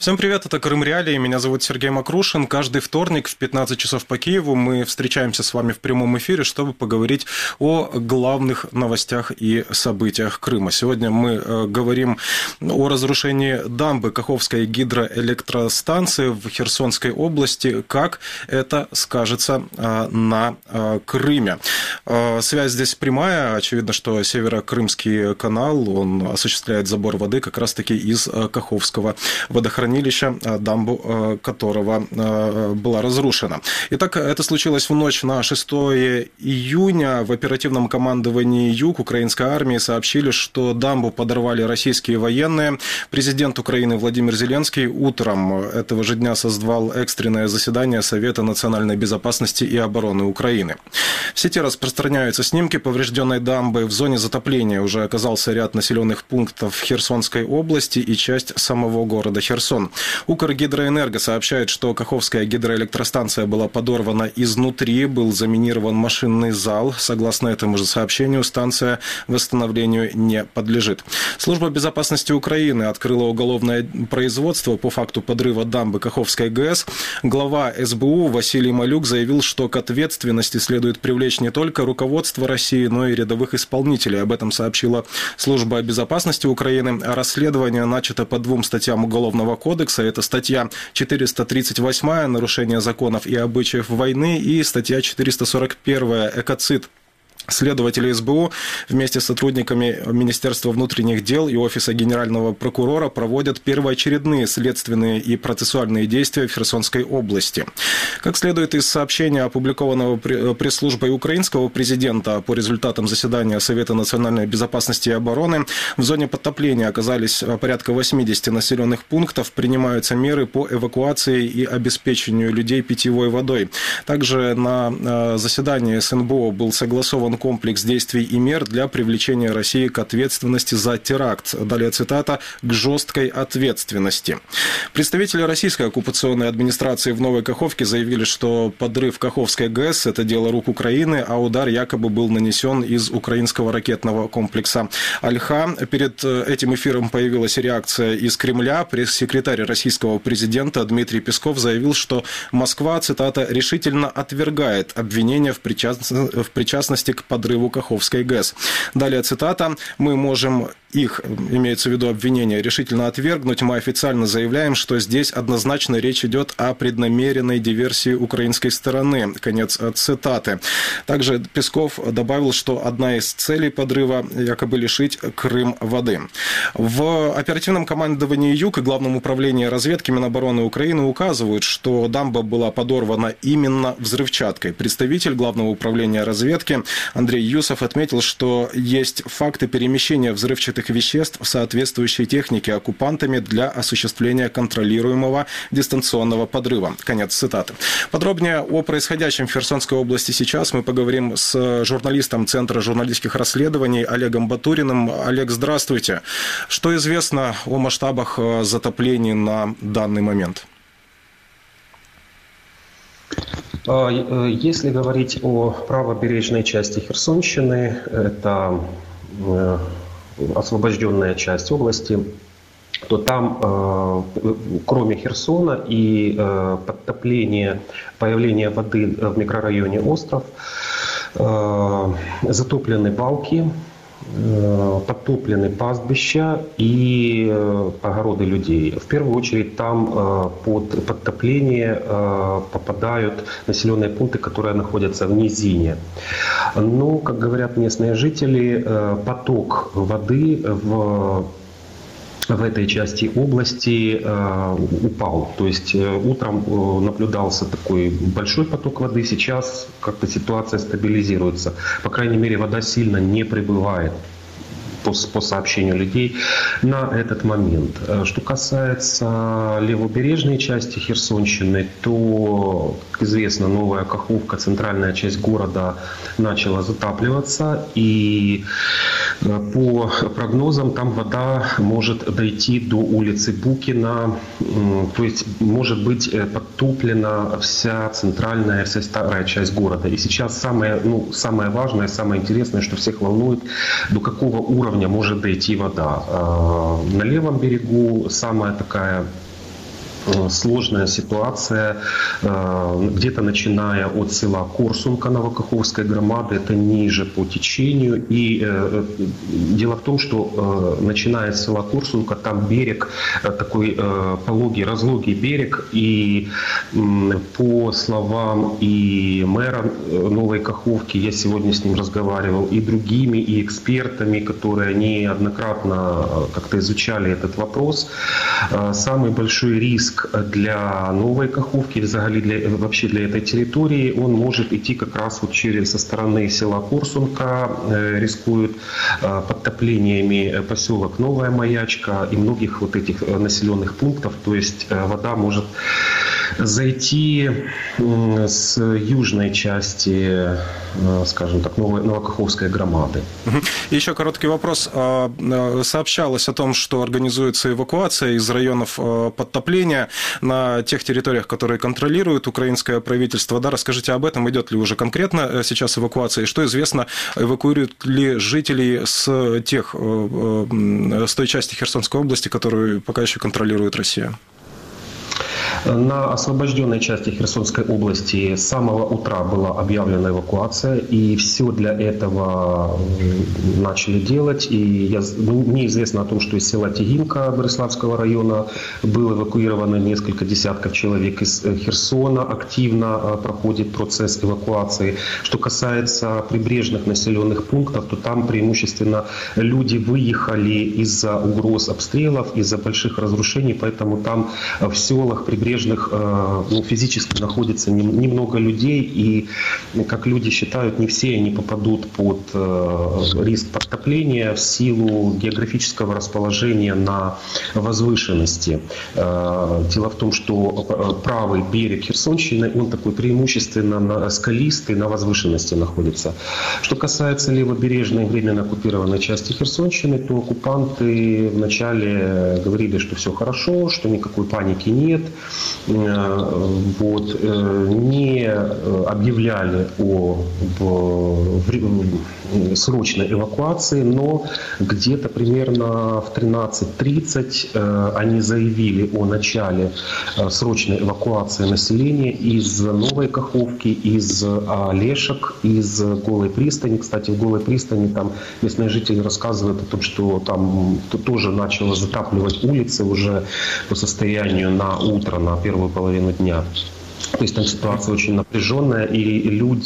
Всем привет, это Крым Реалии, меня зовут Сергей Макрушин. Каждый вторник в 15 часов по Киеву мы встречаемся с вами в прямом эфире, чтобы поговорить о главных новостях и событиях Крыма. Сегодня мы говорим о разрушении дамбы Каховской гидроэлектростанции в Херсонской области, как это скажется на Крыме. Связь здесь прямая, очевидно, что Северокрымский канал, он осуществляет забор воды как раз-таки из Каховского водохранилища, дамбу которого была разрушена. Итак, это случилось в ночь на 6 июня. В оперативном командовании Юг украинской армии сообщили, что дамбу подорвали российские военные. Президент Украины Владимир Зеленский утром этого же дня созвал экстренное заседание Совета национальной безопасности и обороны Украины. В сети распространяются снимки поврежденной дамбы. В зоне затопления уже оказался ряд населенных пунктов Херсонской области и часть самого города Херсон. Укргидроэнерго сообщает, что Каховская гидроэлектростанция была подорвана изнутри, был заминирован машинный зал. Согласно этому же сообщению, станция восстановлению не подлежит. Служба безопасности Украины открыла уголовное производство по факту подрыва дамбы Каховской ГЭС. Глава СБУ Василий Малюк заявил, что к ответственности следует привлечь не только руководство России, но и рядовых исполнителей. Об этом сообщила Служба безопасности Украины. Расследование начато по 2 статьям Уголовного кодекса. Это статья 438 «Нарушение законов и обычаев войны» и статья 441 «Экоцид». Следователи СБУ вместе с сотрудниками Министерства внутренних дел и Офиса Генерального прокурора проводят первоочередные следственные и процессуальные действия в Херсонской области. Как следует из сообщения, опубликованного пресс-службой украинского президента, по результатам заседания Совета национальной безопасности и обороны, в зоне подтопления оказались порядка 80 населенных пунктов, принимаются меры по эвакуации и обеспечению людей питьевой водой. Также на заседании СНБО был согласован комплекс действий и мер для привлечения России к ответственности за теракт. Далее цитата: «к жесткой ответственности». Представители российской оккупационной администрации в Новой Каховке заявили, что подрыв Каховской ГЭС – это дело рук Украины, а удар якобы был нанесен из украинского ракетного комплекса «Альха». Перед этим эфиром появилась реакция из Кремля. Пресс-секретарь российского президента Дмитрий Песков заявил, что Москва, цитата, «решительно отвергает обвинения в причастности к подрыву Каховской ГЭС». Далее цитата: «Мы можем их, имеется в виду обвинения, решительно отвергнуть. Мы официально заявляем, что здесь однозначно речь идет о преднамеренной диверсии украинской стороны». Конец цитаты. Также Песков добавил, что одна из целей подрыва якобы лишить Крым воды. В оперативном командовании Юг и Главном управлении разведки Минобороны Украины указывают, что дамба была подорвана именно взрывчаткой. Представитель Главного управления разведки Андрей Юсов отметил, что есть факты перемещения взрывчатых веществ в соответствующей технике оккупантами для осуществления контролируемого дистанционного подрыва. Конец цитаты. Подробнее о происходящем в Херсонской области сейчас мы поговорим с журналистом Центра журналистских расследований Олегом Батуриным. Олег, здравствуйте. Что известно о масштабах затоплений на данный момент? Если говорить о правобережной части Херсонщины, это освобожденная часть области, то там, кроме Херсона и подтопления, появления воды в микрорайоне Остров, затоплены балки, подтоплены пастбища и огороды людей. В первую очередь там под подтопление попадают населенные пункты, которые находятся в низине. Но, как говорят местные жители, поток воды в этой части области упал. То есть утром наблюдался такой большой поток воды, сейчас как-то ситуация стабилизируется. По крайней мере, вода сильно не прибывает по сообщению людей на этот момент. Что касается левобережной части Херсонщины, то, как известно, Новая Каховка, центральная часть города, начала затапливаться, и по прогнозам там вода может дойти до улицы Букина, то есть может быть подтоплена вся центральная, вся старая часть города. И сейчас самое важное, самое интересное, что всех волнует, до какого уровня может дойти вода. На левом берегу самая такая сложная ситуация, где-то начиная от села Корсунка Новокаховской громады, это ниже по течению. И дело в том, что начиная с села Корсунка, там берег такой пологий, разлогий берег. И по словам и мэра Новой Каховки, я сегодня с ним разговаривал, и другими, и экспертами, которые неоднократно как-то изучали этот вопрос, самый большой риск для Новой Каховки, вообще для этой территории, он может идти как раз вот со стороны села Корсунка, рискует подтоплениями поселок Новая Маячка и многих вот этих населенных пунктов, то есть вода может зайти с южной части, скажем так, Новокаховской громады. И еще короткий вопрос. Сообщалось о том, что организуется эвакуация из районов подтопления на тех территориях, которые контролирует украинское правительство. Да, расскажите об этом. Идет ли уже конкретно сейчас эвакуация? И что известно, эвакуируют ли жителей с той части Херсонской области, которую пока еще контролирует Россия? На освобожденной части Херсонской области с самого утра была объявлена эвакуация, и все для этого начали делать. И мне известно о том, что из села Тегинка Бориславского района было эвакуировано несколько десятков человек. Из Херсона активно проходит процесс эвакуации. Что касается прибрежных населенных пунктов, то там преимущественно люди выехали из-за угроз обстрелов, из-за больших разрушений, поэтому там в селах прибрежных физически находится немного людей, и, как люди считают, не все они попадут под риск подтопления в силу географического расположения на возвышенности. Дело в том, что правый берег Херсонщины, он такой преимущественно скалистый, на возвышенности находится. Что касается левобережной временно оккупированной части Херсонщины, то оккупанты вначале говорили, что все хорошо, что никакой паники нет. Не объявляли о срочной эвакуации, но где-то примерно в 13:30 они заявили о начале срочной эвакуации населения из Новой Каховки, из Олешек, из Голой пристани. Кстати, в Голой пристани там местные жители рассказывают о том, что там тоже начало затапливать улицы уже по состоянию на утро, на первую половину дня. То есть там ситуация очень напряженная, и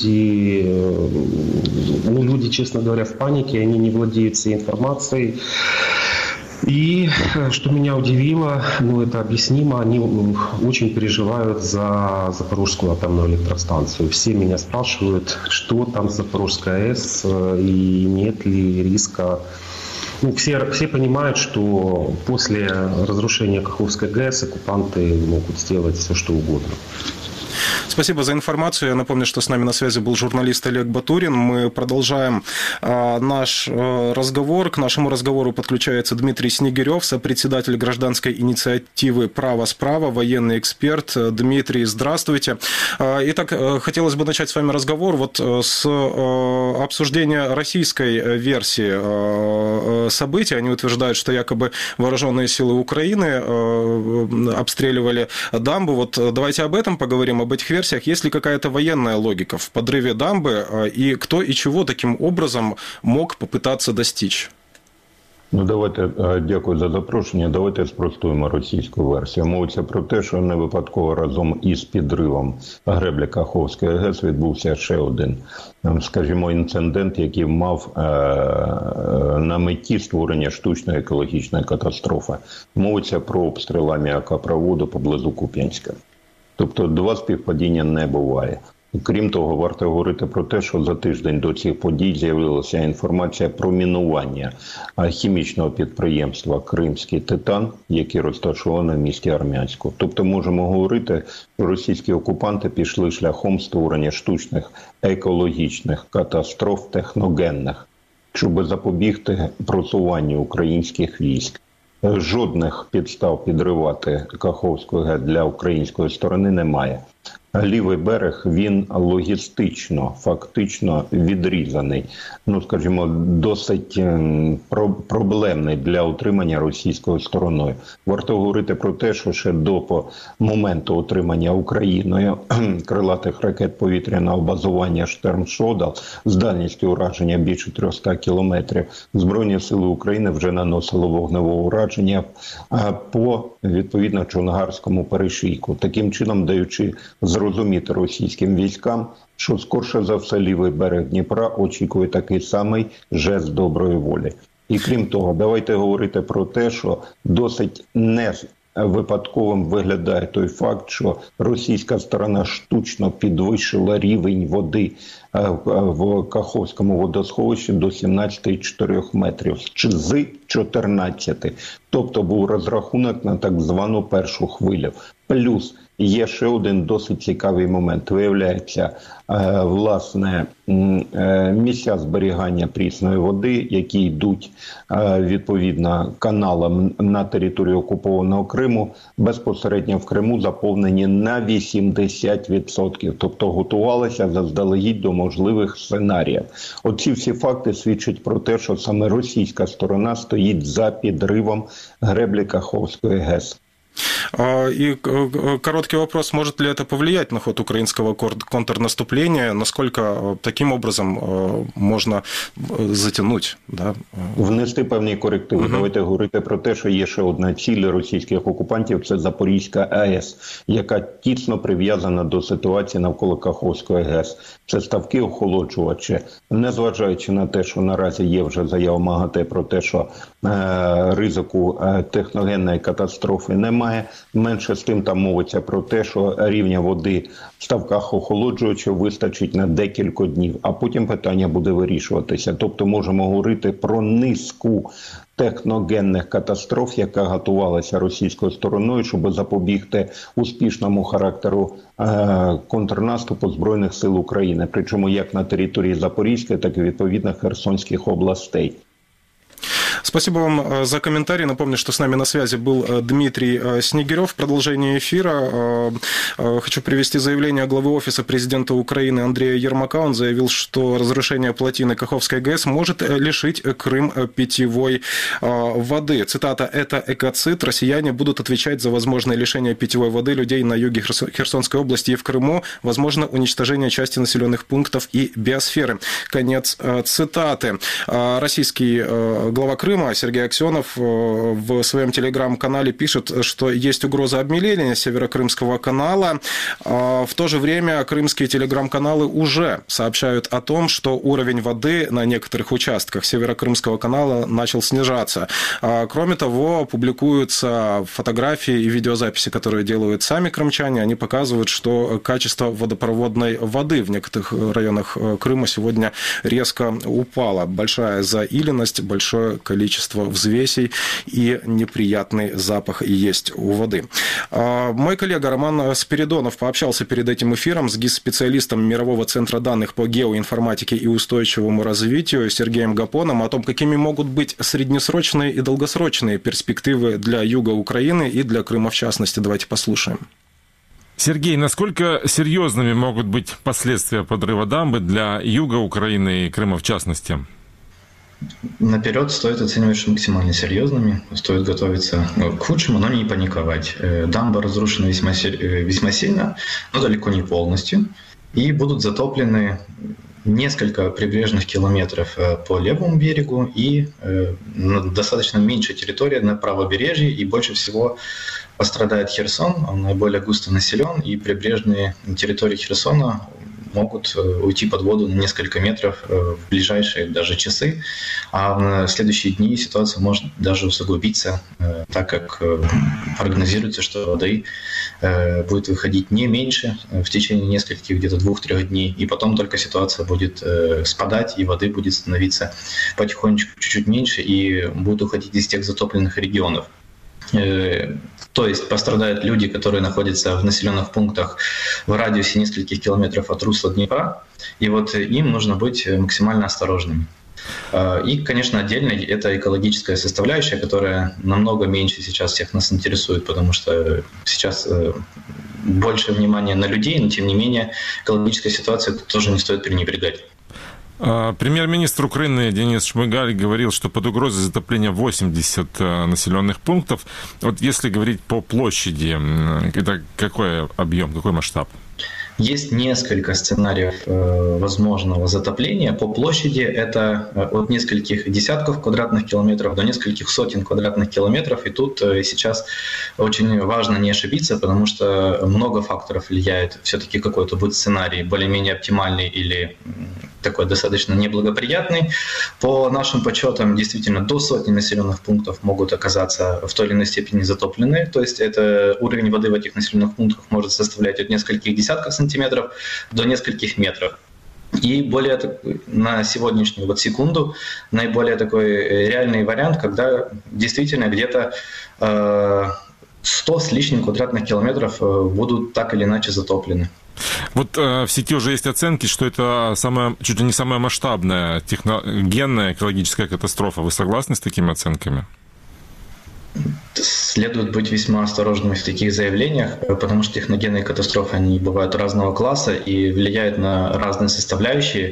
люди, честно говоря, в панике, они не владеют всей информацией. И что меня удивило, это объяснимо, они очень переживают за Запорожскую атомную электростанцию. Все меня спрашивают, что там с Запорожской АЭС и нет ли риска. Все понимают, что после разрушения Каховской ГЭС оккупанты могут сделать все, что угодно. Спасибо за информацию. Я напомню, что с нами на связи был журналист Олег Батурин. Мы продолжаем наш разговор. К нашему разговору подключается Дмитрий Снегирев, сопредседатель гражданской инициативы «Право справа», военный эксперт. Дмитрий, здравствуйте. Итак, хотелось бы начать с вами разговор с обсуждения российской версии событий. Они утверждают, что якобы вооруженные силы Украины обстреливали дамбу. Давайте об этом поговорим, об этих версиях. Есть ли какая-то военная логика в подрыве дамбы, и кто и чего таким образом мог попытаться достичь? Давайте, дякую за запрошення. Давайте спростуємо російську версію. Мовиться про те, що не випадково разом із підривом греблі Каховської ГЕС відбувся ще один, скажімо, інцидент, який мав на меті створення штучної екологічної катастрофи. Мовиться про обстріл аміакопроводу поблизу Куп'янська. Тобто два співпадіння не буває. Крім того, варто говорити про те, що за тиждень до цих подій з'явилася інформація про мінування хімічного підприємства «Кримський титан», яке розташоване в місті Армянську. Тобто можемо говорити, що російські окупанти пішли шляхом створення штучних екологічних катастроф техногенних, щоб запобігти просуванню українських військ. Жодних підстав підривати Каховську ГЕС для української сторони немає. лівий берег, він логістично, фактично відрізаний. Ну, скажімо, досить проблемний для утримання російською стороною. Варто говорити про те, що ще до моменту отримання Україною крилатих ракет повітряного базування «Шторм-Шодал» з дальністю ураження більше 300 кілометрів, Збройні сили України вже наносили вогневе ураження по, відповідно, Чонгарському перешийку, таким чином даючи зрозуміти російським військам, що скорше за все лівий берег Дніпра очікує такий самий жест доброї волі. І крім того, давайте говорити про те, що досить не випадковим виглядає той факт, що російська сторона штучно підвищила рівень води в Каховському водосховищі до 17,4 метрів з 14. Тобто був розрахунок на так звану першу хвилю. Плюс є ще один досить цікавий момент. Виявляється, власне, місця зберігання прісної води, які йдуть відповідно каналам на територію окупованого Криму, безпосередньо в Криму заповнені на 80%. Тобто готувалися заздалегідь до можливих сценаріїв. Оці всі факти свідчать про те, що саме російська сторона стоїть за підривом греблі Каховської ГЕС. И короткий вопрос, может ли это повлиять на ход украинского контрнаступления? Насколько таким образом можна затягнути? Да? Внести певні корективи. Давайте говорити про те, що є ще одна ціль російських окупантів – це Запорізька АЕС, яка тісно прив'язана до ситуації навколо Каховської ГЕС. Це ставки охолоджувачі. Незважаючи на те, що наразі є вже заява МАГАТЕ про те, що ризику техногенної катастрофи немає, менше з тим там мовиться про те, що рівня води в ставках охолоджувачів вистачить на декілька днів, а потім питання буде вирішуватися. Тобто можемо говорити про низку техногенних катастроф, яка готувалася російською стороною, щоб запобігти успішному характеру контрнаступу Збройних сил України, причому як на території Запорізької, так і відповідно Херсонських областей. Спасибо вам за комментарий. Напомню, что с нами на связи был Дмитрий Снегирев. В продолжении эфира хочу привести заявление главы Офиса президента Украины Андрея Ермака. Он заявил, что разрушение плотины Каховской ГЭС может лишить Крым питьевой воды. Цитата: «Это экоцид. Россияне будут отвечать за возможное лишение питьевой воды людей на юге Херсонской области и в Крыму. Возможно, уничтожение части населенных пунктов и биосферы». Конец цитаты. Российский глава Крыма Сергей Аксенов в своем телеграм-канале пишет, что есть угроза обмеления Северокрымского канала. В то же время крымские телеграм-каналы уже сообщают о том, что уровень воды на некоторых участках Северокрымского канала начал снижаться. Кроме того, публикуются фотографии и видеозаписи, которые делают сами крымчане. Они показывают, что качество водопроводной воды в некоторых районах Крыма сегодня резко упало. Большая заиленность, большое количество взвесей и неприятный запах есть у воды. Мой коллега Роман Спиридонов пообщался перед этим эфиром с ГИС-специалистом Мирового центра данных по геоинформатике и устойчивому развитию Сергеем Гапоном о том, какими могут быть среднесрочные и долгосрочные перспективы для юга Украины и для Крыма в частности. Давайте послушаем. Сергей, насколько серьезными могут быть последствия подрыва дамбы для юга Украины и Крыма в частности? Наперед стоит оценивать максимально серьезными, стоит готовиться к худшему, но не паниковать. Дамба разрушена весьма сильно, но далеко не полностью, и будут затоплены несколько прибрежных километров по левому берегу и достаточно меньшая территория на правобережье, и больше всего пострадает Херсон, он наиболее густо населен, и прибрежные территории Херсона могут уйти под воду на несколько метров в ближайшие даже часы, а в следующие дни ситуация может даже усугубиться, так как прогнозируется, что воды будет выходить не меньше в течение нескольких, где-то 2-3 дней, и потом только ситуация будет спадать, и воды будет становиться потихонечку чуть-чуть меньше, и будет уходить из тех затопленных регионов. То есть пострадают люди, которые находятся в населенных пунктах в радиусе нескольких километров от русла Днепра, и вот им нужно быть максимально осторожными. И, конечно, отдельно это экологическая составляющая, которая намного меньше сейчас всех нас интересует, потому что сейчас больше внимания на людей, но тем не менее экологическая ситуация тоже не стоит пренебрегать. Премьер-министр Украины Денис Шмыгаль говорил, что под угрозой затопления 80 населенных пунктов. Вот если говорить по площади, это какой объем, какой масштаб? Есть несколько сценариев возможного затопления. По площади это от нескольких десятков квадратных километров до нескольких сотен квадратных километров. И тут сейчас очень важно не ошибиться, потому что много факторов влияет. Все-таки какой-то будет сценарий более-менее оптимальный или такой достаточно неблагоприятный. По нашим подсчетам, действительно, до сотни населенных пунктов могут оказаться в той или иной степени затоплены. То есть это уровень воды в этих населенных пунктах может составлять от нескольких десятков сантиметров до нескольких метров. И более на сегодняшнюю секунду наиболее такой реальный вариант, когда действительно где-то 100 с лишним квадратных километров будут так или иначе затоплены. Вот в сети уже есть оценки, что это чуть ли не самая масштабная техногенная экологическая катастрофа. Вы согласны с такими оценками? Следует быть весьма осторожными в таких заявлениях, потому что техногенные катастрофы, они бывают разного класса и влияют на разные составляющие.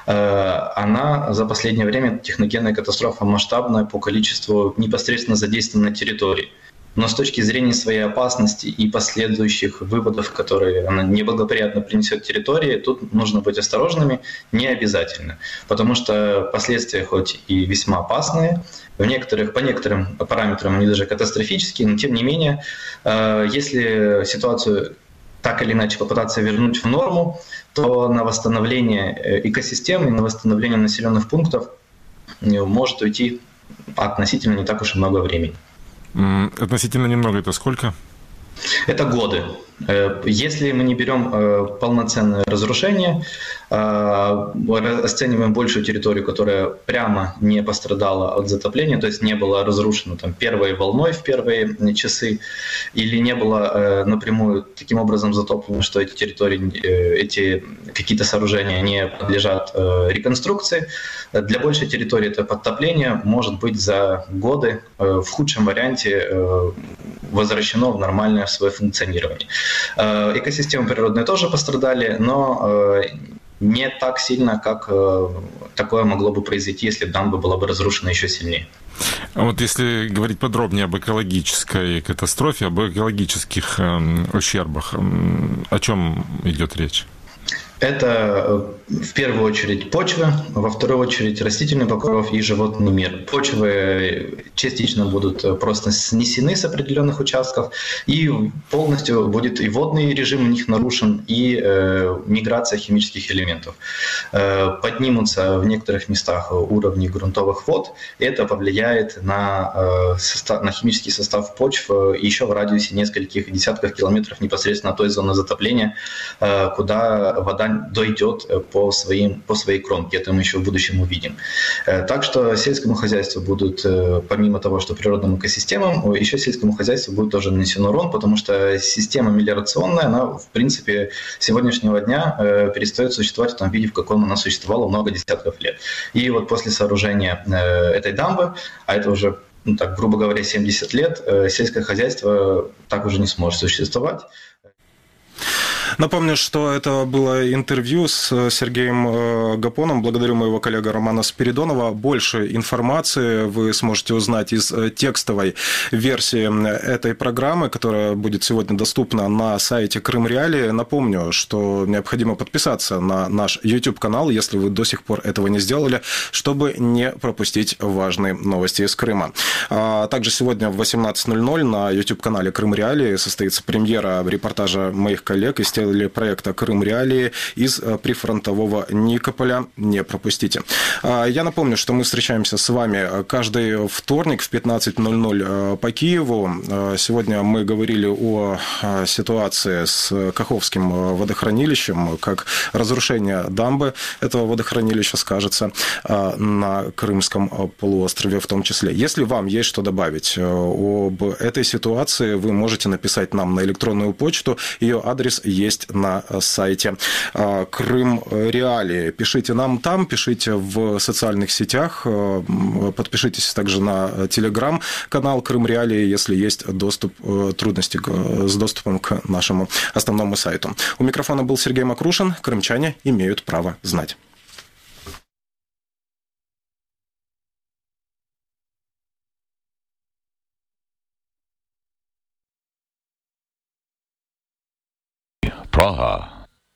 Она за последнее время, техногенная катастрофа, масштабная по количеству непосредственно задействованной территории. Но с точки зрения своей опасности и последующих выводов, которые она неблагоприятно принесет территории, тут нужно быть осторожными, не обязательно. Потому что последствия хоть и весьма опасные, по некоторым параметрам они даже катастрофические, но тем не менее, если ситуацию так или иначе попытаться вернуть в норму, то на восстановление экосистемы, на восстановление населенных пунктов может уйти относительно не так уж и много времени. Относительно немного, это сколько? Это годы. Если мы не берем полноценное разрушение, оцениваем большую территорию, которая прямо не пострадала от затопления, то есть не была разрушена первой волной в первые часы, или не было напрямую таким образом затоплено, что эти территории, эти какие-то сооружения не подлежат реконструкции. Для большей территории это подтопление может быть за годы в худшем варианте возвращено в нормальное свое функционирование. Экосистемы природные тоже пострадали, но не так сильно, как такое могло бы произойти, если дамба была бы разрушена еще сильнее. А вот если говорить подробнее об экологической катастрофе, об экологических ущербах, о чем идет речь? Это в первую очередь почва, во вторую очередь растительный покров и животный мир. Почвы частично будут просто снесены с определенных участков, и полностью будет и водный режим у них нарушен, и миграция химических элементов. Поднимутся в некоторых местах уровни грунтовых вод, и это повлияет на химический состав почв еще в радиусе нескольких десятков километров непосредственно от той зоны затопления, куда вода дойдет по своей кромке. Это мы еще в будущем увидим. Так что сельскому хозяйству будут, помимо того, что природным экосистемам, еще сельскому хозяйству будет тоже нанесен урон, потому что система мелиорационная, она, в принципе, с сегодняшнего дня перестает существовать в том виде, в каком она существовала много десятков лет. И вот после сооружения этой дамбы, а это уже, грубо говоря, 70 лет, сельское хозяйство так уже не сможет существовать. Напомню, что это было интервью с Сергеем Гапоном. Благодарю моего коллегу Романа Спиридонова. Больше информации вы сможете узнать из текстовой версии этой программы, которая будет сегодня доступна на сайте Крым Реалии. Напомню, что необходимо подписаться на наш YouTube-канал, если вы до сих пор этого не сделали, чтобы не пропустить важные новости из Крыма. Также сегодня в 18:00 на YouTube-канале Крым Реалии состоится премьера репортажа моих коллег из телепроекта «Крым Реалии» из прифронтового Никополя. Не пропустите. Я напомню, что мы встречаемся с вами каждый вторник в 15:00 по Киеву. Сегодня мы говорили о ситуации с Каховским водохранилищем, как разрушение дамбы этого водохранилища скажется на Крымском полуострове в том числе. Если вам есть что добавить об этой ситуации, вы можете написать нам на электронную почту. Ее адрес есть есть на сайте Крым Реалии. Пишите нам там, пишите в социальных сетях, подпишитесь также на телеграм-канал Крым Реалии, если есть трудности с доступом к нашему основному сайту. У микрофона был Сергей Макрушин. Крымчане имеют право знать. Praha.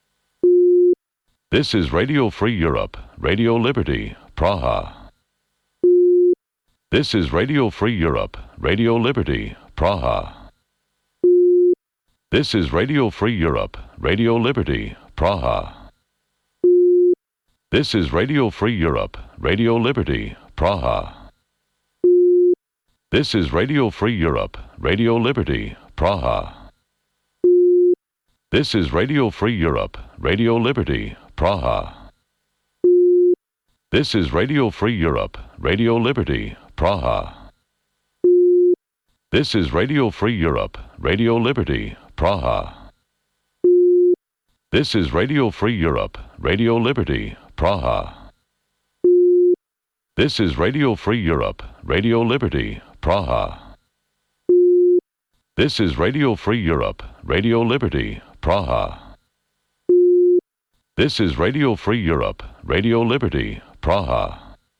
This is Radio Free Europe, Radio Liberty, Praha. This is Radio Free Europe, Radio Liberty, Praha. This is Radio Free Europe, Radio Liberty, Praha. This is Radio Free Europe, Radio Liberty, Praha. This is Radio Free Europe, Radio Liberty, Praha. This is Radio Free Europe, Radio Liberty, Praha. This is Radio Free Europe, Radio Liberty, Praha. This is Radio Free Europe, Radio Liberty, Praha. This is Radio Free Europe, Radio Liberty, Praha. This is Radio Free Europe, Radio Liberty, Praha. This is Radio Free Europe, Radio Liberty, Praha. This is Radio Free Europe, Radio Liberty, Praha.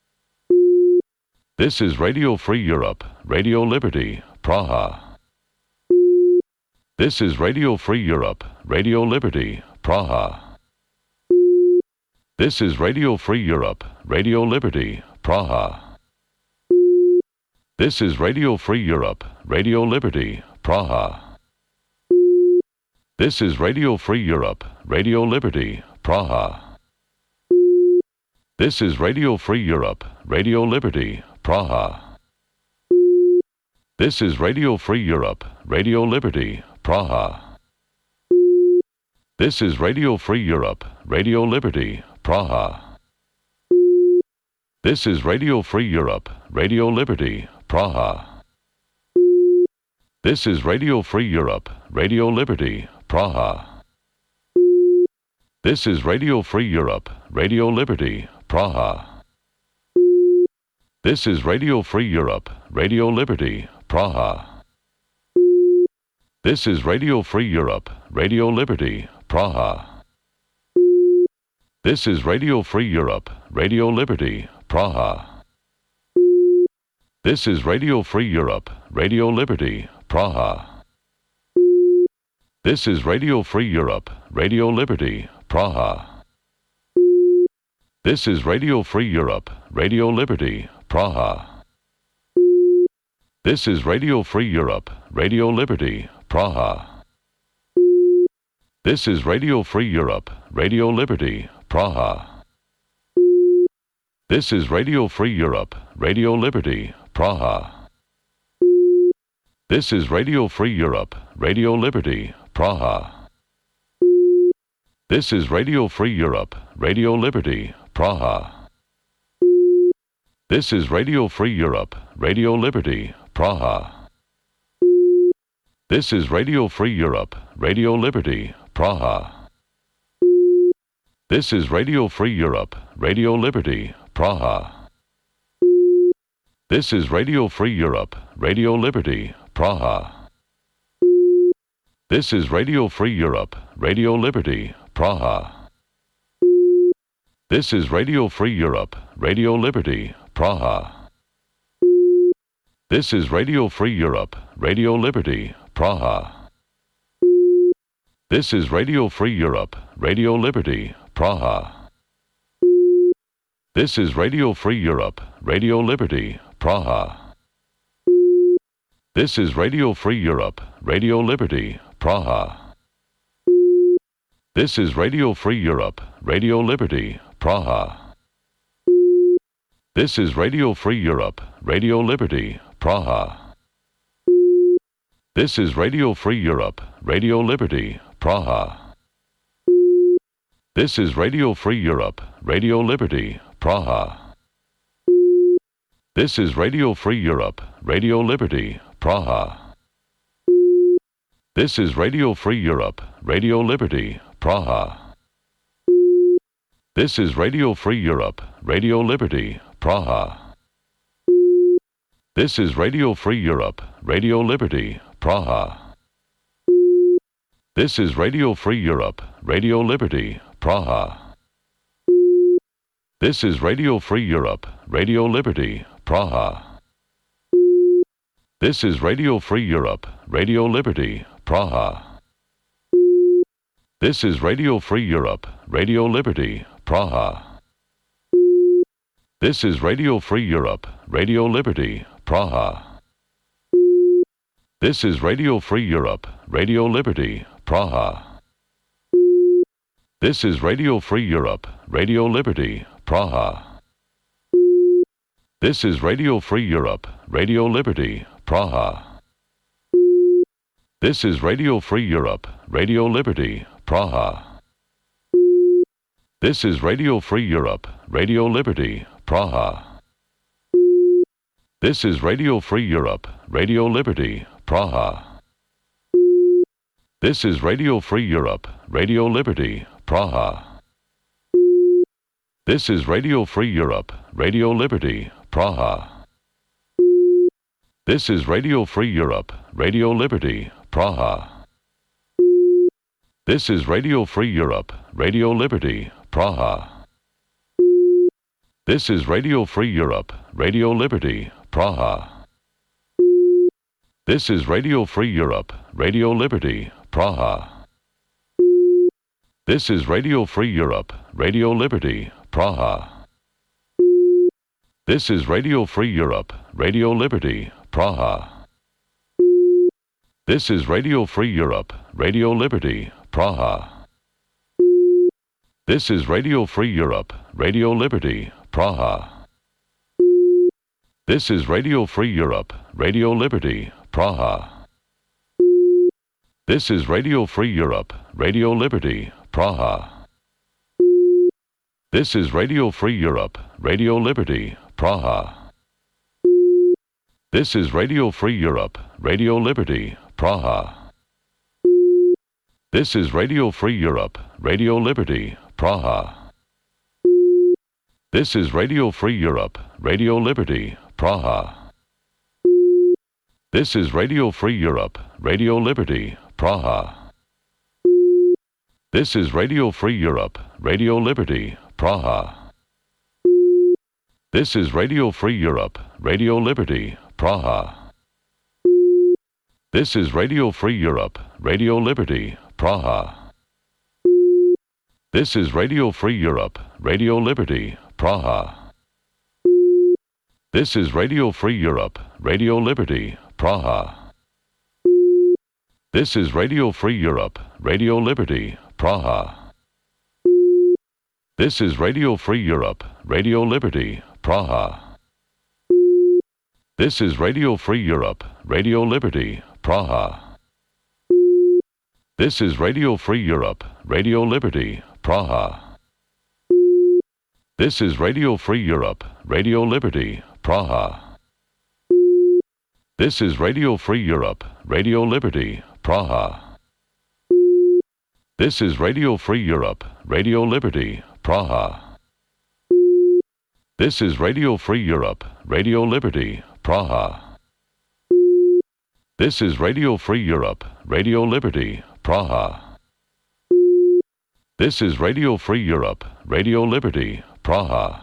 This is Radio Free Europe, Radio Liberty, Praha. This is Radio Free Europe, Radio Liberty, Praha. This is Radio Free Europe, Radio Liberty, Praha. This is Radio Free Europe, Radio Liberty, Praha. This is Radio Free Europe, Radio Liberty, Praha. This is Radio Free Europe, Radio Liberty, Praha. This is Radio Free Europe, Radio Liberty, Praha. This is Radio Free Europe, Radio Liberty, Praha. This is Radio Free Europe, Radio Liberty, Praha. This is Radio Free Europe, Radio Liberty, Praha. This is Radio Free Europe, Radio Liberty, Praha. This is Radio Free Europe, Radio Liberty, Praha. This is Radio Free Europe, Radio Liberty, Praha. This is Radio Free Europe, Radio Liberty, Praha. This is Radio Free Europe, Radio Liberty, Praha. This is Radio Free Europe, Radio Liberty, Praha. This is Radio Free Europe, Radio Liberty, Praha. This is Radio Free Europe, Radio Liberty, Praha. This is Radio Free Europe, Radio Liberty, Praha. This is Radio Free Europe, Radio Liberty, Praha. This is Radio Free Europe, Radio Liberty, Praha. This is Radio Free Europe, Radio Liberty, Praha. This is Radio Free Europe, Radio Liberty, Praha. This is Radio Free Europe, Radio Liberty, Praha. This is Radio Free Europe, Radio Liberty, Praha. This is Radio Free Europe, Radio Liberty, Praha. This is Radio Free Europe, Radio Liberty, Praha. This is Radio Free Europe, Radio Liberty, Praha. This is Radio Free Europe, Radio Liberty, Praha. This is Radio Free Europe, Radio Liberty, Praha. This is Radio Free Europe, Radio Liberty, Praha. This is Radio Free Europe, Radio Liberty, Praha. This is Radio Free Europe, Radio Liberty, Praha. This is Radio Free Europe, Radio Liberty, Praha. This is Radio Free Europe, Radio Liberty, Praha. This is Radio Free Europe, Radio Liberty, Praha. This is Radio Free Europe, Radio Liberty, Praha. This is Radio Free Europe, Radio Liberty, Praha. This is Radio Free Europe, Radio Liberty, Praha. This is Radio Free Europe, Radio Liberty, Praha. This is Radio Free Europe, Radio Liberty, Praha. This is Radio Free Europe, Radio Liberty, Praha. This is Radio Free Europe, Radio Liberty, Praha. This is Radio Free Europe, Radio Liberty, Praha. This is Radio Free Europe, Radio Liberty, Praha. This is Radio Free Europe, Radio Liberty, Praha. This is Radio Free Europe, Radio Liberty, Praha. This is Radio Free Europe, Radio Liberty, Praha. This is Radio Free Europe, Radio Liberty, Praha. This is Radio Free Europe, Radio Liberty, Praha. This is Radio Free Europe, Radio Liberty, Praha. This is Radio Free Europe, Radio Liberty, Praha. This is Radio Free Europe, Radio Liberty, Praha. This is Radio Free Europe, Radio Liberty, Praha. This is Radio Free Europe, Radio Liberty, Praha. This is Radio Free Europe, Radio Liberty, Praha. This is Radio Free Europe, Radio Liberty, Praha. This is Radio Free Europe, Radio Liberty, Praha. This is Radio Free Europe, Radio Liberty, Praha. This is Radio Free Europe, Radio Liberty, Praha. This is Radio Free Europe, Radio Liberty, Praha. This is Radio Free Europe, Radio Liberty, Praha. This is Radio Free Europe, Radio Liberty, Praha. This is Radio Free Europe, Radio Liberty, Praha. This is Radio Free Europe, Radio Liberty, Praha. This is Radio Free Europe, Radio Liberty, Praha. This is Radio Free Europe, Radio Liberty, Praha. This is Radio Free Europe, Radio Liberty, Praha. This is Radio Free Europe, Radio Liberty, Praha. This is Radio Free Europe, Radio Liberty, Praha. This is Radio Free Europe, Radio Liberty, Praha. This is Radio Free Europe, Radio Liberty, Praha. This is Radio Free Europe, Radio Liberty, Praha. This is Radio Free Europe, Radio Liberty, Praha. This is Radio Free Europe, Radio Liberty, Praha. This is Radio Free Europe, Radio Liberty, Praha. This is Radio Free Europe, Radio Liberty, Praha. This is Radio Free Europe, Radio Liberty, Praha. This is Radio Free Europe, Radio Liberty, Praha. This is Radio Free Europe, Radio Liberty, Praha. This is Radio Free Europe, Radio Liberty, Praha. This is Radio Free Europe, Radio Liberty, Praha. This is Radio Free Europe, Radio Liberty, Praha.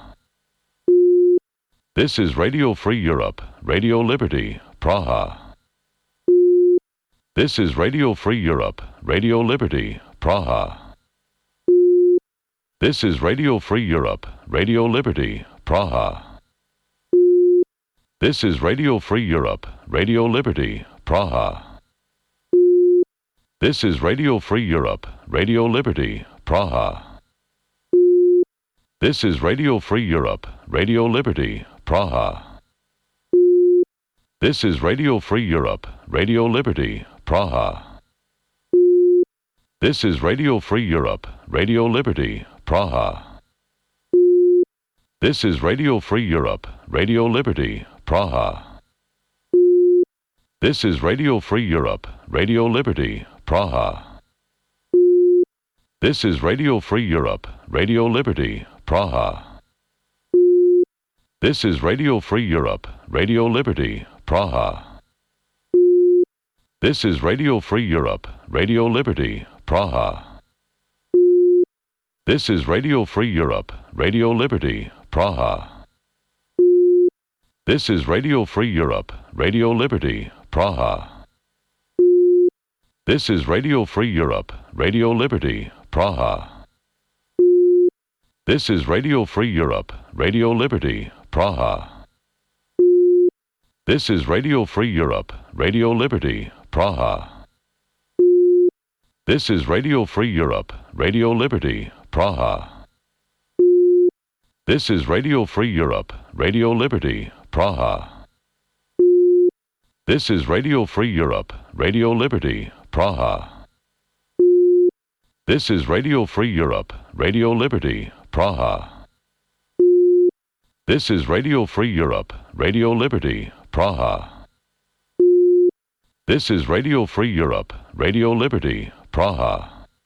This is Radio Free Europe, Radio Liberty, Praha. This is Radio Free Europe, Radio Liberty, Praha. This is Radio Free Europe, Radio Liberty, Praha. This is Radio Free Europe, Radio Liberty, Praha. This is Radio Free Europe, Radio Liberty, Praha. This is Radio Free Europe, Radio Liberty, Praha. This is Radio Free Europe, Radio Liberty, Praha. This is Radio Free Europe, Radio Liberty, Praha. This is Radio Free Europe, Radio Liberty, Praha. This is Radio Free Europe, Radio Liberty, Praha. This is Radio Free Europe, Radio Liberty, Praha. This is Radio Free Europe, Radio Liberty, Praha. This is Radio Free Europe, Radio Liberty, Praha. This is Radio Free Europe, Radio Liberty, Praha. This is Radio Free Europe, Radio Liberty, Praha. This is Radio Free Europe, Radio Liberty, Praha. This is Radio Free Europe, Radio Liberty, Praha. This is Radio Free Europe, Radio Liberty, Praha. This is Radio Free Europe, Radio Liberty, Praha. This is Radio Free Europe, Radio Liberty, Praha. This is Radio Free Europe, Radio Liberty, Praha. This is Radio Free Europe, Radio Liberty, Praha. This is Radio Free Europe, Radio Liberty, Praha. This is Radio Free Europe, Radio Liberty, Praha.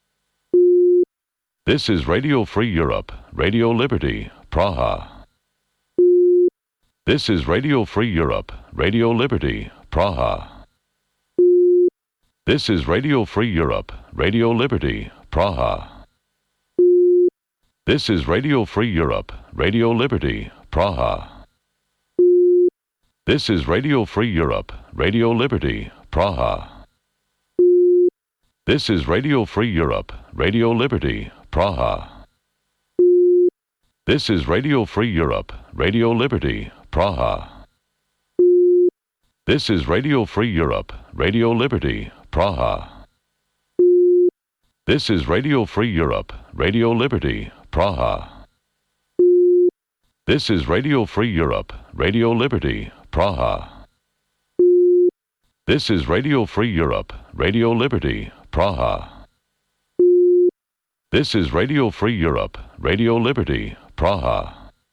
This is Radio Free Europe, Radio Liberty, Praha. This is Radio Free Europe, Radio Liberty, Praha. This is Radio Free Europe, Radio Liberty, Praha. This is Radio Free Europe, Radio Liberty, Praha. This is Radio Free Europe, Radio Liberty, Praha. This is Radio Free Europe, Radio Liberty, Praha. This is Radio Free Europe, Radio Liberty, Praha. This is Radio Free Europe, Radio Liberty, Praha. This is Radio Free Europe, Radio Liberty, Praha. This is Radio Free Europe, Radio Liberty, Praha. This is Radio Free Europe, Radio Liberty, Praha. This is Radio Free Europe, Radio Liberty, Praha.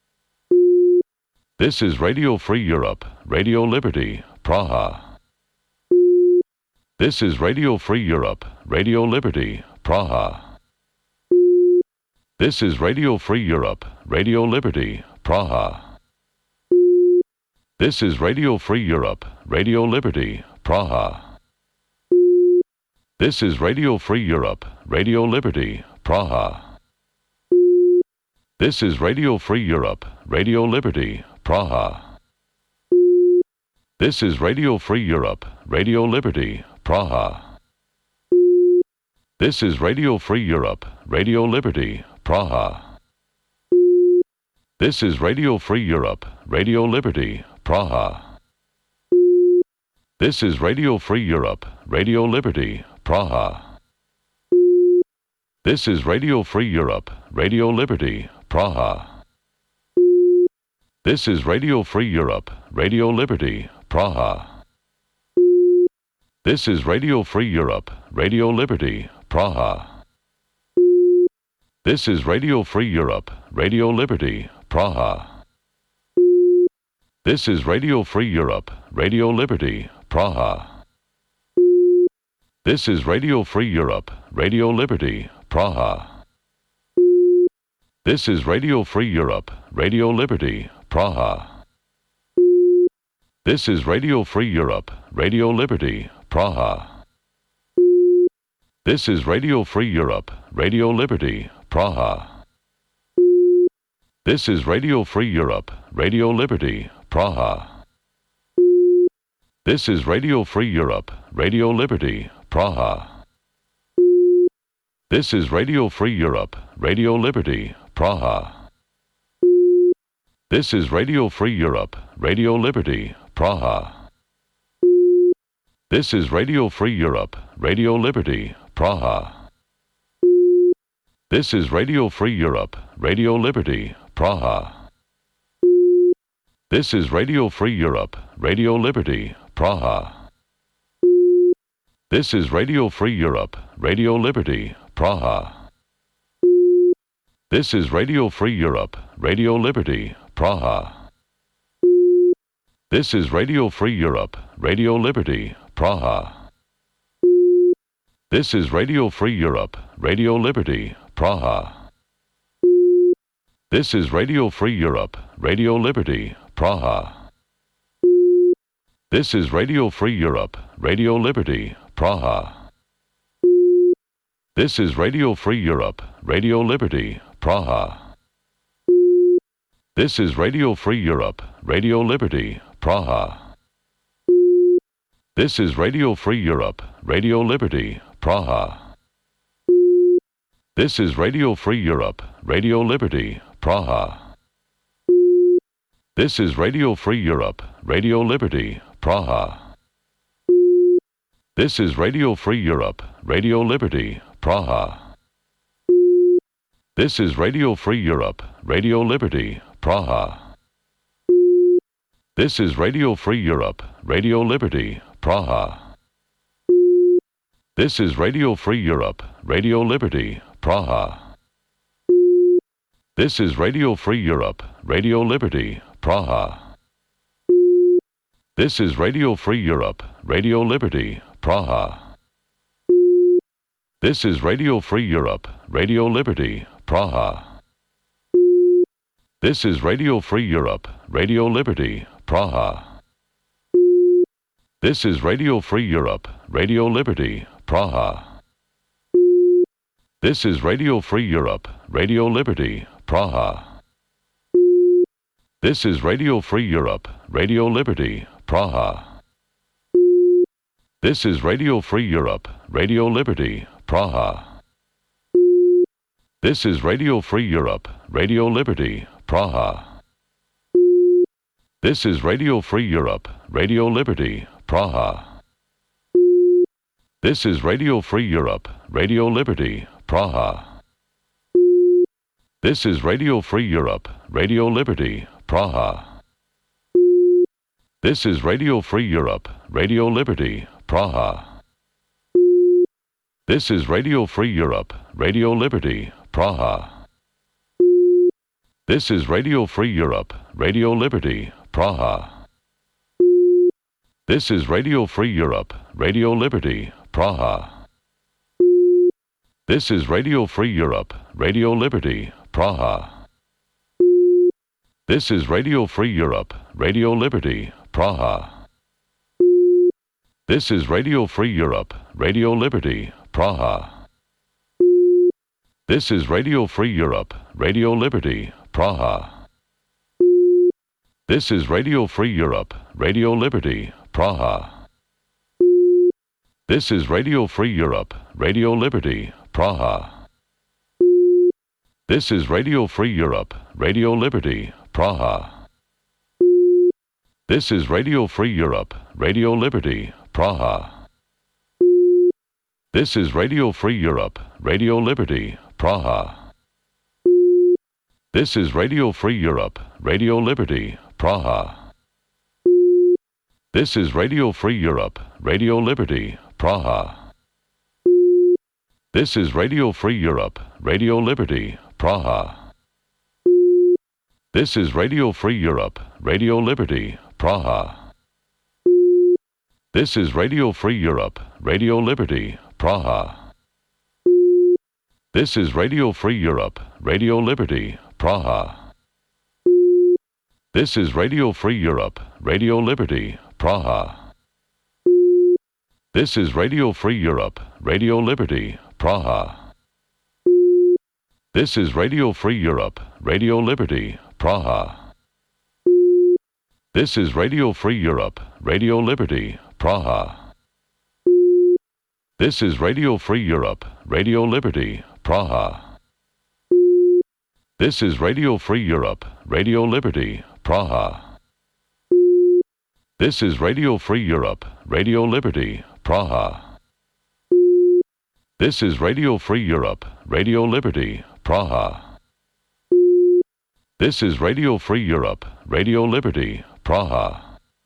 This is Radio Free Europe, Radio Liberty, Praha. This is Radio Free Europe, Radio Liberty, Praha. This is Radio Free Europe, Radio Liberty, Praha. This is Radio Free Europe, Radio Liberty, Praha. This is Radio Free Europe, Radio Liberty, Praha. This is Radio Free Europe, Radio Liberty, Praha. This is Radio Free Europe, Radio Liberty, Praha. This is Radio Free Europe, Radio Liberty, Praha. This is Radio Free Europe, Radio Liberty, Praha. This is Radio Free Europe, Radio Liberty, Praha. This is Radio Free Europe, Radio Liberty, Praha. This is Radio Free Europe, Radio Liberty, Praha. This is Radio Free Europe, Radio Liberty, Praha. This is Radio Free Europe, Radio Liberty, Praha. This is Radio Free Europe, Radio Liberty, Praha. This is Radio Free Europe, Radio Liberty, Praha. This is Radio Free Europe, Radio Liberty, Praha. This is Radio Free Europe, Radio Liberty, Praha. This is Radio Free Europe, Radio Liberty, Praha. This is Radio Free Europe, Radio Liberty, Praha. This is Radio Free Europe, Radio Liberty, Praha. This is Radio Free Europe, Radio Liberty, Praha. This is Radio Free Europe, Radio Liberty, Praha. This is Radio Free Europe, Radio Liberty, Praha. This is Radio Free Europe, Radio Liberty, Praha. This is Radio Free Europe, Radio Liberty, Praha. This is Radio Free Europe, Radio Liberty, Praha. This is Radio Free Europe, Radio Liberty, Praha. This is Radio Free Europe, Radio Liberty, Praha. This is Radio Free Europe, Radio Liberty, Praha. This is Radio Free Europe, Radio Liberty, Praha. This is Radio Free Europe, Radio Liberty, Praha. This is Radio Free Europe, Radio Liberty, Praha. This is Radio Free Europe, Radio Liberty, Praha. This is Radio Free Europe, Radio Liberty, Praha. This is Radio Free Europe, Radio Liberty, Praha. This is Radio Free Europe, Radio Liberty, Praha. This is Radio Free Europe, Radio Liberty, Praha. This is Radio Free Europe, Radio Liberty, Praha. This is Radio Free Europe, Radio Liberty, Praha. This is Radio Free Europe, Radio Liberty, Praha. This is Radio Free Europe, Radio Liberty, Praha. This is Radio Free Europe, Radio Liberty, Praha. This is Radio Free Europe, Radio Liberty, Praha. This is Radio Free Europe, Radio Liberty, Praha. This is Radio Free Europe, Radio Liberty, Praha. This is Radio Free Europe, Radio Liberty, Praha. This is Radio Free Europe, Radio Liberty, Praha. This is Radio Free Europe, Radio Liberty, Praha. This is Radio Free Europe, Radio Liberty, Praha. This is Radio Free Europe, Radio Liberty, Praha. This is Radio Free Europe, Radio Liberty, Praha. This is Radio Free Europe, Radio Liberty, Praha. This is Radio Free Europe, Radio Liberty, Praha. This is Radio Free Europe, Radio Liberty, Praha. This is Radio Free Europe, Radio Liberty, Praha. This is Radio Free Europe, Radio Liberty, Praha. This is Radio Free Europe, Radio Liberty, Praha. This is Radio Free Europe, Radio Liberty, Praha. This is Radio Free Europe, Radio Liberty, Praha. This is Radio Free Europe, Radio Liberty, Praha. This is Radio Free Europe, Radio Liberty, Praha. This is Radio Free Europe, Radio Liberty, Praha. This is Radio Free Europe, Radio Liberty, Praha. This is Radio Free Europe, Radio Liberty, Praha. This is Radio Free Europe, Radio Liberty, Praha. This is Radio Free Europe, Radio Liberty, Praha. This is Radio Free Europe, Radio Liberty, Praha. This is Radio Free Europe, Radio Liberty, Praha. This is Radio Free Europe, Radio Liberty, Praha. This is Radio Free Europe, Radio Liberty, Praha. This is Radio Free Europe, Radio Liberty, Praha. This is Radio Free Europe, Radio Liberty, Praha. This is Radio Free Europe, Radio Liberty, Praha. This is Radio Free Europe, Radio Liberty, Praha. This is Radio Free Europe, Radio Liberty, Praha. This is Radio Free Europe, Radio Liberty, Praha. This is Radio Free Europe, Radio Liberty, Praha. This is Radio Free Europe, Radio Liberty, Praha. This is Radio Free Europe, Radio Liberty, Praha. This is Radio Free Europe, Radio Liberty, Praha.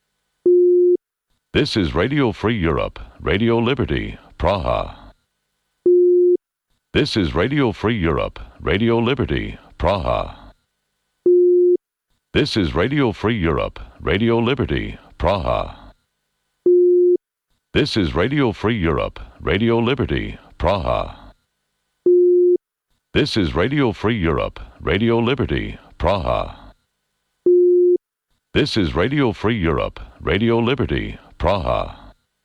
This is Radio Free Europe, Radio Liberty, Praha. This is Radio Free Europe, Radio Liberty, Praha. This is Radio Free Europe, Radio Liberty, Praha. This is Radio Free Europe, Radio Liberty, Praha. This is Radio Free Europe, Radio Liberty, Praha. This is Radio Free Europe, Radio Liberty, Praha.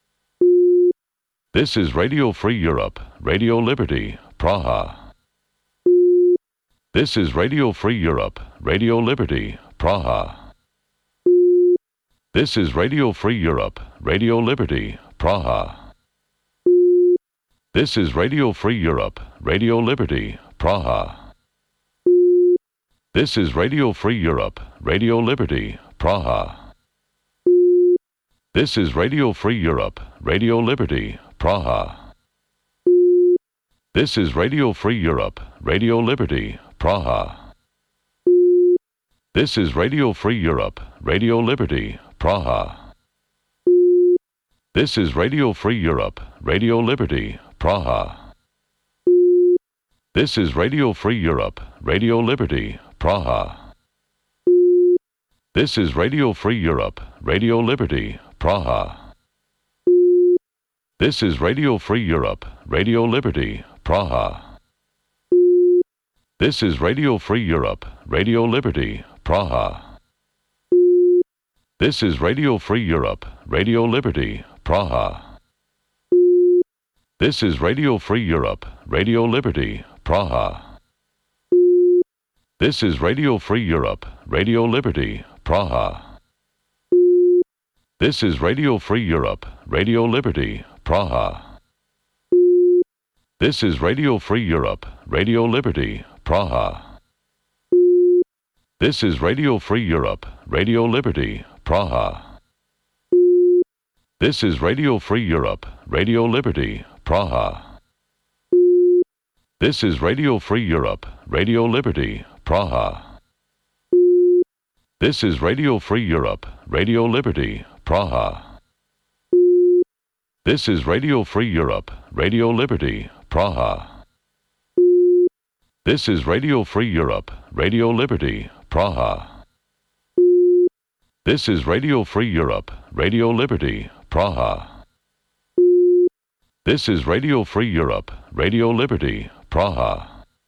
This is Radio Free Europe, Radio Liberty, Praha. This is Radio Free Europe, Radio Liberty, Praha. This is Radio Free Europe, Radio Liberty, Praha. This is Radio Free Europe, Radio Liberty, Praha. This is Radio Free Europe, Radio Liberty, Praha. This is Radio Free Europe, Radio Liberty, Praha. This is Radio Free Europe, Radio Liberty, Praha. This is Radio Free Europe, Radio Liberty, Praha. This is Radio Free Europe, Radio Liberty, Praha. This is Radio Free Europe, Radio Liberty, Praha. This is Radio Free Europe, Radio Liberty, Praha. This is Radio Free Europe, Radio Liberty, Praha. This is Radio Free Europe, Radio Liberty, Praha. This is Radio Free Europe, Radio Liberty, Praha. This is Radio Free Europe, Radio Liberty, Praha. This is Radio Free Europe, Radio Liberty, Praha. This is Radio Free Europe, Radio Liberty, Praha. This is Radio Free Europe, Radio Liberty, Praha. This is Radio Free Europe, Radio Liberty, Praha. This is Radio Free Europe, Radio Liberty, Praha. This is Radio Free Europe, Radio Liberty, Praha. This is Radio Free Europe, Radio Liberty, Praha. This is Radio Free Europe, Radio Liberty, Praha. This is Radio Free Europe, Radio Liberty, Praha. This is Radio Free Europe, Radio Liberty, Praha. This is Radio Free Europe, Radio Liberty, Praha.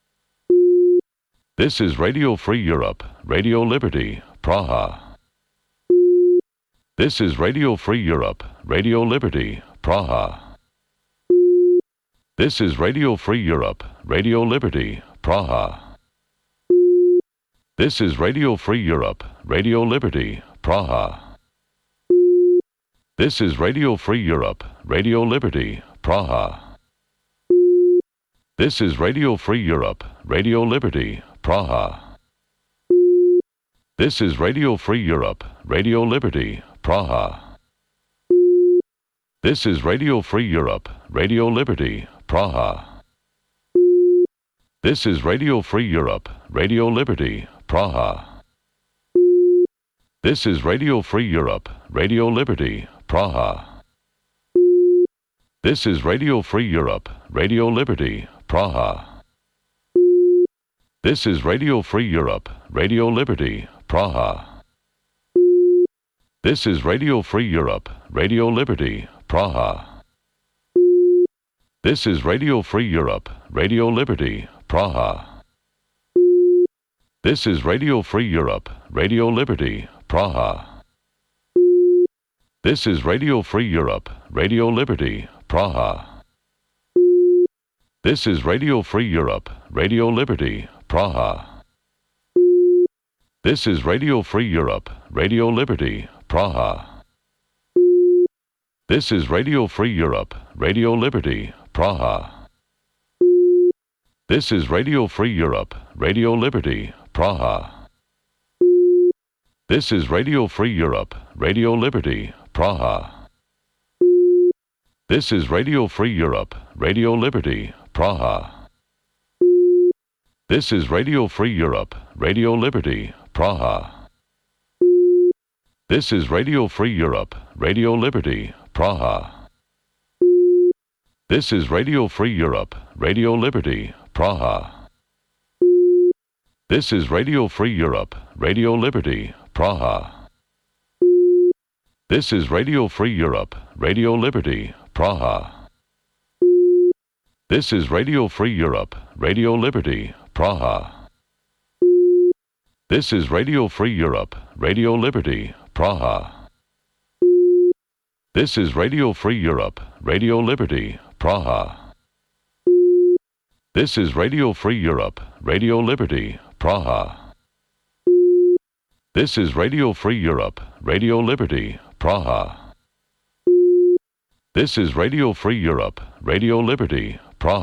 This is Radio Free Europe, Radio Liberty, Praha. This is Radio Free Europe, Radio Liberty, Praha. This is Radio Free Europe, Radio Liberty, Praha. This is Radio Free Europe, Radio Liberty, Praha. This is Radio Free Europe, Radio Liberty, Praha. This is Radio Free Europe, Radio Liberty, Praha. This is Radio Free Europe, Radio Liberty, Praha. This is Radio Free Europe, Radio Liberty, Praha. This is Radio Free Europe, Radio Liberty, Praha. This is Radio Free Europe, Radio Liberty, Praha. This is Radio Free Europe, Radio Liberty, Praha. This is Radio Free Europe, Radio Liberty, Praha. This is Radio Free Europe, Radio Liberty, Praha. This is Radio Free Europe, Radio Liberty, Praha. This is Radio Free Europe, Radio Liberty, Praha. This is Radio Free Europe, Radio Liberty, Praha. This is Radio Free Europe, Radio Liberty, Praha. This is Radio Free Europe, Radio Liberty, Praha. This is Radio Free Europe, Radio Liberty, Praha. This is Radio Free Europe, Radio Liberty, Praha. This is Radio Free Europe, Radio Liberty, Praha. This is Radio Free Europe, Radio Liberty, Praha. This is Radio Free Europe, Radio Liberty, Praha. This is Radio Free Europe, Radio Liberty, Praha. This is Radio Free Europe, Radio Liberty, Praha. This is Radio Free Europe, Radio Liberty, Praha. This is Radio Free Europe, Radio Liberty, Praha. This is Radio Free Europe, Radio Liberty, Praha. This is Radio Free Europe, Radio Liberty, Praha. This is Radio Free Europe, Radio Liberty, Praha. This is Radio Free Europe, Radio Liberty, Praha. This is Radio Free Europe, Radio Liberty, Praha. This is Radio Free Europe, Radio Liberty,